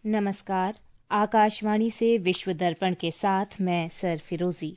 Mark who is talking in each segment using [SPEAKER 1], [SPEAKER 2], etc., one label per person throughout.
[SPEAKER 1] नमस्कार। आकाशवाणी से विश्व दर्पण के साथ मैं सर फिरोजी।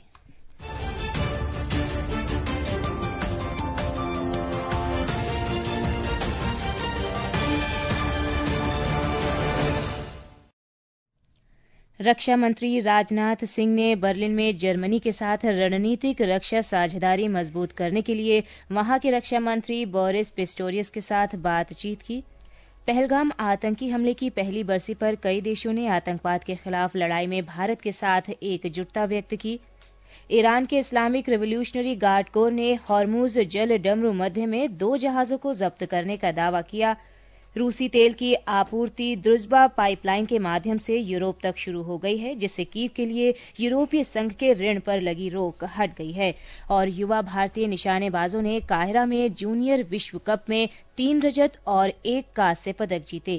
[SPEAKER 1] रक्षा मंत्री राजनाथ सिंह ने बर्लिन में जर्मनी के साथ रणनीतिक रक्षा साझेदारी मजबूत करने के लिए वहां के रक्षा मंत्री बोरिस पिस्टोरियस के साथ बातचीत की। पहलगाम आतंकी हमले की पहली बरसी पर कई देशों ने आतंकवाद के खिलाफ लड़ाई में भारत के साथ एकजुटता व्यक्त की। ईरान के इस्लामिक रिवॉल्यूशनरी गार्ड कोर ने हॉर्मुज जल डमरू मध्य में 2 जहाजों को जब्त करने का दावा किया। रूसी तेल की आपूर्ति द्रुज़बा पाइपलाइन के माध्यम से यूरोप तक शुरू हो गई है, जिससे कीव के लिए यूरोपीय संघ के ऋण पर लगी रोक हट गई है। और युवा भारतीय निशानेबाजों ने काहिरा में जूनियर विश्व कप में 3 रजत और 1 कांस्य पदक जीते।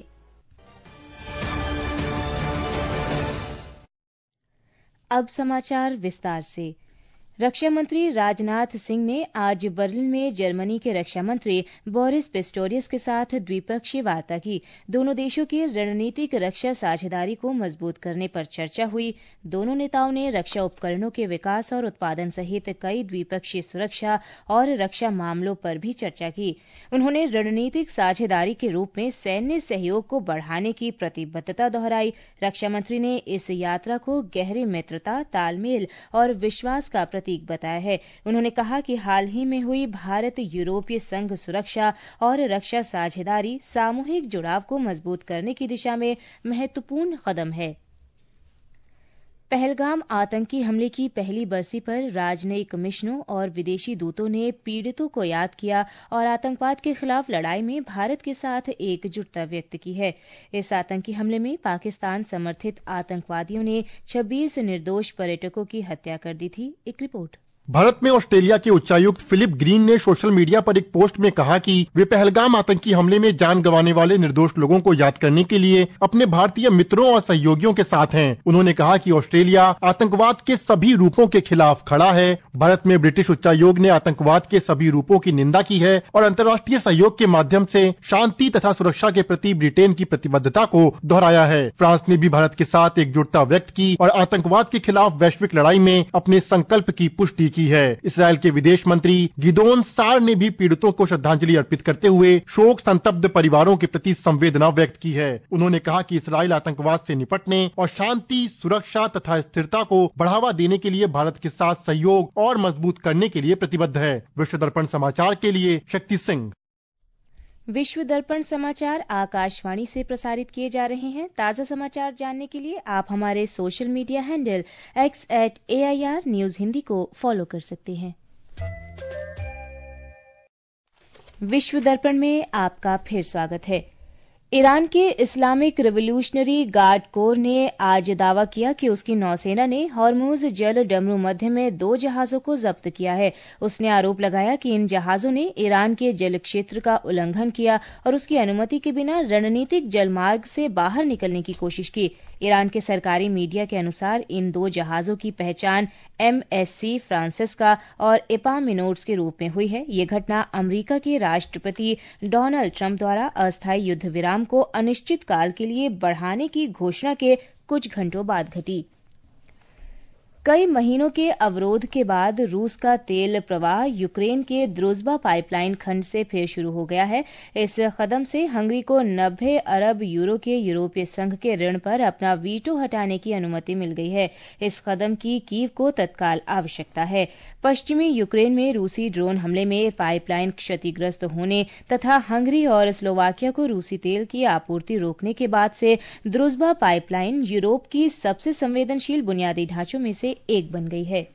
[SPEAKER 1] अब समाचार विस्तार से। रक्षा मंत्री राजनाथ सिंह ने आज बर्लिन में जर्मनी के रक्षा मंत्री बोरिस पिस्टोरियस के साथ द्विपक्षीय वार्ता की। दोनों देशों की रणनीतिक रक्षा साझेदारी को मजबूत करने पर चर्चा हुई। दोनों नेताओं ने रक्षा उपकरणों के विकास और उत्पादन सहित कई द्विपक्षीय सुरक्षा और रक्षा मामलों पर भी चर्चा की। उन्होंने रणनीतिक साझेदारी के रूप में सैन्य सहयोग को बढ़ाने की प्रतिबद्धता दोहराई। रक्षा मंत्री ने इस यात्रा को गहरी मित्रता, तालमेल और विश्वास का प्रतीक बताया है। उन्होंने कहा कि हाल ही में हुई भारत यूरोपीय संघ सुरक्षा और रक्षा साझेदारी सामूहिक जुड़ाव को मजबूत करने की दिशा में महत्वपूर्ण कदम है। पहलगाम आतंकी हमले की पहली बरसी पर राजनयिक मिशनों और विदेशी दूतों ने पीड़ितों को याद किया और आतंकवाद के खिलाफ लड़ाई में भारत के साथ एकजुटता व्यक्त की है। इस आतंकी हमले में पाकिस्तान समर्थित आतंकवादियों ने 26 निर्दोष पर्यटकों की हत्या कर दी थी। एक रिपोर्ट।
[SPEAKER 2] भारत में ऑस्ट्रेलिया के उच्चायुक्त फिलिप ग्रीन ने सोशल मीडिया पर एक पोस्ट में कहा कि वे पहलगाम आतंकी हमले में जान गंवाने वाले निर्दोष लोगों को याद करने के लिए अपने भारतीय मित्रों और सहयोगियों के साथ हैं। उन्होंने कहा कि ऑस्ट्रेलिया आतंकवाद के सभी रूपों के खिलाफ खड़ा है। भारत में ब्रिटिश उच्चायोग ने आतंकवाद के सभी रूपों की निंदा की है और अंतर्राष्ट्रीय सहयोग के माध्यम से शांति तथा सुरक्षा के प्रति ब्रिटेन की प्रतिबद्धता को दोहराया है। फ्रांस ने भी भारत के साथ एकजुटता व्यक्त की और आतंकवाद के खिलाफ वैश्विक लड़ाई में अपने संकल्प की पुष्टि की है। इस्राएल के विदेश मंत्री गिदोन सार ने भी पीड़ितों को श्रद्धांजलि अर्पित करते हुए शोक संतप्त परिवारों के प्रति संवेदना व्यक्त की है। उन्होंने कहा कि इस्राएल आतंकवाद से निपटने और शांति, सुरक्षा तथा स्थिरता को बढ़ावा देने के लिए भारत के साथ सहयोग और मजबूत करने के लिए प्रतिबद्ध है। विश्व दर्पण समाचार के लिए शक्ति सिंह।
[SPEAKER 1] विश्व दर्पण समाचार आकाशवाणी से प्रसारित किए जा रहे हैं। ताजा समाचार जानने के लिए आप हमारे social media handle x@AIR news Hindi को फॉलो कर सकते हैं। विश्व दर्पण में आपका फिर स्वागत है। ईरान के इस्लामिक रिवॉल्यूशनरी गार्ड कोर ने आज दावा किया कि उसकी नौसेना ने हॉर्मुज जल डमरू मध्य में 2 जहाजों को जब्त किया है। उसने आरोप लगाया कि इन जहाजों ने ईरान के जल क्षेत्र का उल्लंघन किया और उसकी अनुमति के बिना रणनीतिक जलमार्ग से बाहर निकलने की कोशिश की। ईरान के सरकारी मीडिया के अनुसार इन 2 जहाजों की पहचान MSC फ्रांसिस्का और एपामिनोड्स के रूप में हुई है। ये घटना अमेरिका के राष्ट्रपति डोनाल्ड ट्रंप द्वारा अस्थायी युद्ध विराम को अनिश्चित काल के लिए बढ़ाने की घोषणा के कुछ घंटों बाद घटी। कई महीनों के अवरोध के बाद रूस का तेल प्रवाह यूक्रेन के द्रुज़बा पाइपलाइन खंड से फिर शुरू हो गया है। इस कदम से हंगरी को 90 अरब यूरो के यूरोपीय संघ के ऋण पर अपना वीटो हटाने की अनुमति मिल गई है। इस कदम की कीव को तत्काल आवश्यकता है। पश्चिमी यूक्रेन में रूसी ड्रोन हमले में पाइपलाइन क्षतिग्रस्त होने तथा हंगरी और स्लोवाकिया को रूसी तेल की आपूर्ति रोकने के बाद से द्रुज़बा पाइपलाइन यूरोप की सबसे संवेदनशील बुनियादी ढांचों में से एक बन गई है।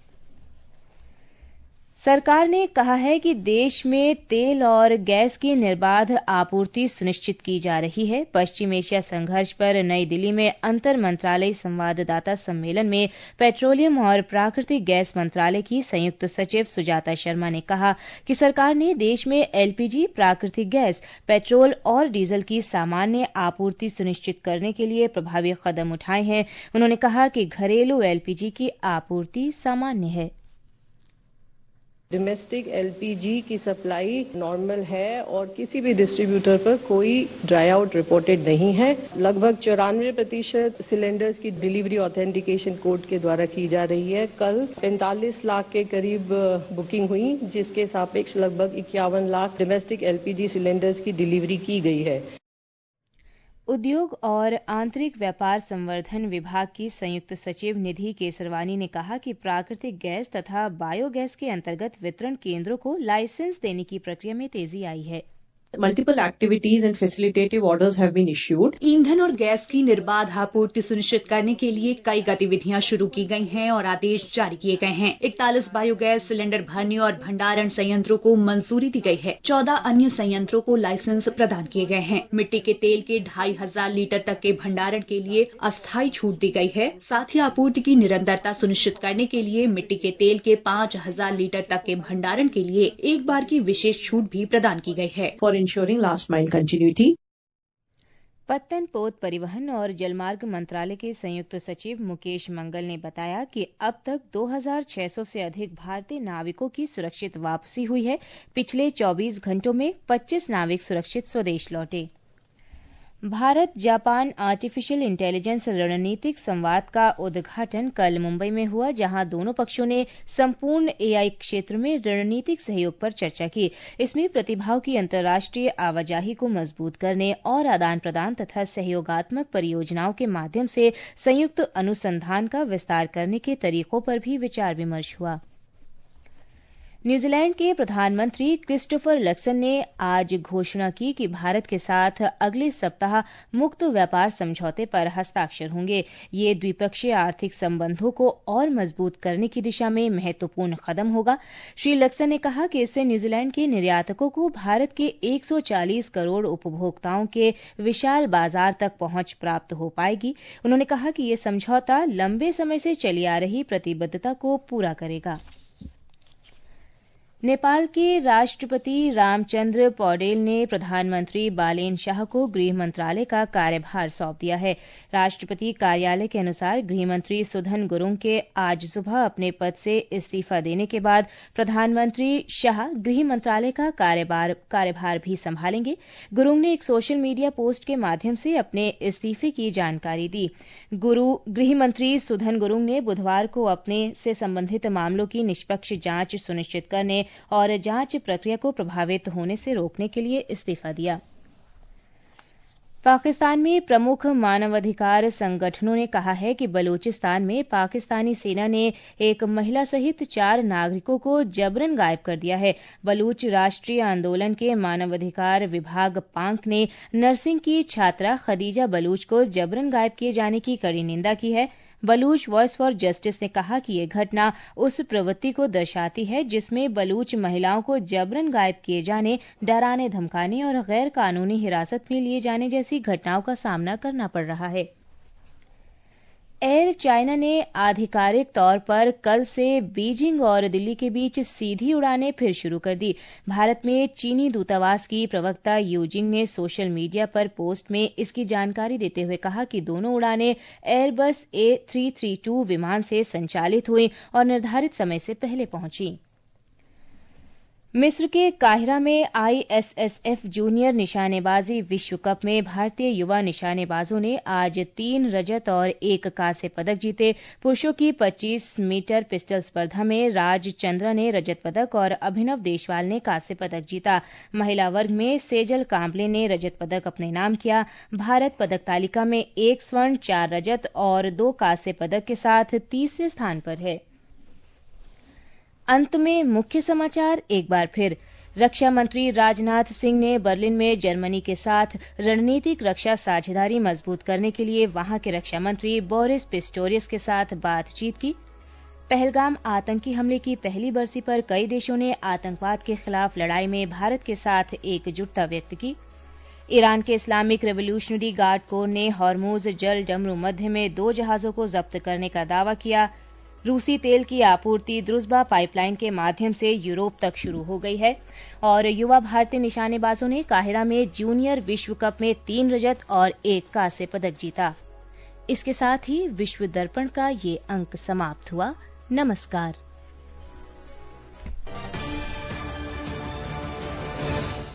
[SPEAKER 1] सरकार ने कहा है कि देश में तेल और गैस की निर्बाध आपूर्ति सुनिश्चित की जा रही है। पश्चिम एशिया संघर्ष पर नई दिल्ली में अंतर मंत्रालय संवाददाता सम्मेलन में पेट्रोलियम और प्राकृतिक गैस मंत्रालय की संयुक्त सचिव सुजाता शर्मा ने कहा कि सरकार ने देश में LPG, प्राकृतिक गैस, पेट्रोल और डीजल की सामान्य आपूर्ति सुनिश्चित करने के लिए प्रभावी कदम उठाए हैं। उन्होंने कहा कि घरेलू LPG की आपूर्ति सामान्य है।
[SPEAKER 3] डोमेस्टिक एलपीजी की सप्लाई नॉर्मल है और किसी भी डिस्ट्रीब्यूटर पर कोई ड्राई आउट रिपोर्टेड नहीं है। लगभग 94% सिलेंडर्स की डिलीवरी ऑथेंटिकेशन कोड के द्वारा की जा रही है। कल 45 लाख के करीब बुकिंग हुई, जिसके सापेक्ष लगभग 51 लाख डोमेस्टिक एलपीजी सिलेंडर्स की डिलीवरी की गई है।
[SPEAKER 1] उद्योग और आंतरिक व्यापार संवर्धन विभाग की संयुक्त सचिव निधि केसरवानी ने कहा कि प्राकृतिक गैस तथा बायोगैस के अंतर्गत वितरण केंद्रों को लाइसेंस देने की प्रक्रिया में तेजी आई है।
[SPEAKER 4] Multiple activities and facilitative orders have been issued.
[SPEAKER 5] ईंधन और गैस की निर्बाध आपूर्ति सुनिश्चित करने के लिए कई गतिविधियां शुरू की गई हैं और आदेश जारी किए गए हैं। 41 बायोगैस सिलेंडर भरने और भंडारण संयंत्रों को मंजूरी दी गई है। 14 अन्य संयंत्रों को लाइसेंस प्रदान किए गए हैं। मिट्टी के तेल के 2500 लीटर तक के भंडारण के लिए अस्थायी छूट दी गई है। साथ ही आपूर्ति की निरंतरता सुनिश्चित करने के लिए मिट्टी के तेल के 5000 लीटर तक के भंडारण के लिए एक बार की विशेष छूट भी प्रदान की गई है।
[SPEAKER 4] Ensuring last mile continuity.
[SPEAKER 1] पत्तन पोत परिवहन और जलमार्ग मंत्रालय के संयुक्त सचिव मुकेश मंगल ने बताया कि अब तक 2600 से अधिक भारतीय नाविकों की सुरक्षित वापसी हुई है। पिछले 24 घंटों में 25 नाविक सुरक्षित स्वदेश लौटे। भारत जापान आर्टिफिशियल इंटेलिजेंस रणनीतिक संवाद का उद्घाटन कल मुंबई में हुआ, जहां दोनों पक्षों ने संपूर्ण एआई क्षेत्र में रणनीतिक सहयोग पर चर्चा की। इसमें प्रतिभाओं की अंतर्राष्ट्रीय आवाजाही को मजबूत करने और आदान प्रदान तथा सहयोगात्मक परियोजनाओं के माध्यम से संयुक्त अनुसंधान का विस्तार करने के तरीकों पर भी विचार विमर्श हुआ। न्यूजीलैंड के प्रधानमंत्री क्रिस्टोफर लक्सन ने आज घोषणा की कि भारत के साथ अगले सप्ताह मुक्त व्यापार समझौते पर हस्ताक्षर होंगे। ये द्विपक्षीय आर्थिक संबंधों को और मजबूत करने की दिशा में महत्वपूर्ण कदम होगा। श्री लक्सन ने कहा कि इससे न्यूजीलैंड के निर्यातकों को भारत के 140 करोड़ उपभोक्ताओं के विशाल बाजार तक पहुंच प्राप्त हो पाएगी। उन्होंने कहा कि ये समझौता लंबे समय से चली आ रही प्रतिबद्धता को पूरा करेगा। नेपाल के राष्ट्रपति रामचंद्र पौडेल ने प्रधानमंत्री बालेन शाह को गृह मंत्रालय का कार्यभार सौंप दिया है। राष्ट्रपति कार्यालय के अनुसार गृहमंत्री सुधन गुरुंग के आज सुबह अपने पद से इस्तीफा देने के बाद प्रधानमंत्री शाह गृह मंत्रालय का कार्यभार भी संभालेंगे। गुरुंग ने एक सोशल मीडिया पोस्ट के माध्यम से अपने इस्तीफे की जानकारी दी। गृह मंत्री सुधन गुरुंग ने बुधवार को अपने से संबंधित मामलों की निष्पक्ष जांच सुनिश्चित करने और जांच प्रक्रिया को प्रभावित होने से रोकने के लिए इस्तीफा दिया। पाकिस्तान में प्रमुख मानवाधिकार संगठनों ने कहा है कि बलूचिस्तान में पाकिस्तानी सेना ने एक महिला सहित 4 नागरिकों को जबरन गायब कर दिया है। बलूच राष्ट्रीय आंदोलन के मानवाधिकार विभाग पांक ने नर्सिंग की छात्रा खदीजा बलूच को जबरन गायब किए जाने की कड़ी निंदा की है। बलूच वॉइस फॉर जस्टिस ने कहा कि यह घटना उस प्रवृत्ति को दर्शाती है जिसमें बलूच महिलाओं को जबरन गायब किए जाने, डराने धमकाने और गैर कानूनी हिरासत में लिए जाने जैसी घटनाओं का सामना करना पड़ रहा है। एयर चाइना ने आधिकारिक तौर पर कल से बीजिंग और दिल्ली के बीच सीधी उड़ानें फिर शुरू कर दी। भारत में चीनी दूतावास की प्रवक्ता यूजिंग ने सोशल मीडिया पर पोस्ट में इसकी जानकारी देते हुए कहा कि दोनों उड़ानें एयरबस A332 विमान से संचालित हुई और निर्धारित समय से पहले पहुंची। मिस्र के काहिरा में ISSF जूनियर निशानेबाजी विश्व कप में भारतीय युवा निशानेबाजों ने आज 3 रजत और 1 कांस्य पदक जीते। पुरुषों की 25 मीटर पिस्टल स्पर्धा में राज चंद्रा ने रजत पदक और अभिनव देशवाल ने कांस्य पदक जीता। महिला वर्ग में सेजल कांबले ने रजत पदक अपने नाम किया। भारत पदक तालिका में 1 स्वर्ण, 4 रजत और 2 कांस्य पदक के साथ तीसरे स्थान पर है। अंत में मुख्य समाचार एक बार फिर। रक्षा मंत्री राजनाथ सिंह ने बर्लिन में जर्मनी के साथ रणनीतिक रक्षा साझेदारी मजबूत करने के लिए वहां के रक्षा मंत्री बोरिस पिस्टोरियस के साथ बातचीत की। पहलगाम आतंकी हमले की पहली बरसी पर कई देशों ने आतंकवाद के खिलाफ लड़ाई में भारत के साथ एकजुटता व्यक्त की। ईरान के इस्लामिक रेवोल्यूशनरी गार्ड कोर ने हॉर्मुज जल डमरू मध्य में 2 जहाजों को जब्त करने का दावा किया। रूसी तेल की आपूर्ति द्रुज़बा पाइपलाइन के माध्यम से यूरोप तक शुरू हो गई है। और युवा भारतीय निशानेबाजों ने काहिरा में जूनियर विश्व कप में 3 रजत और 1 कांस्य पदक जीता। इसके साथ ही विश्व दर्पण का ये अंक समाप्त हुआ। नमस्कार।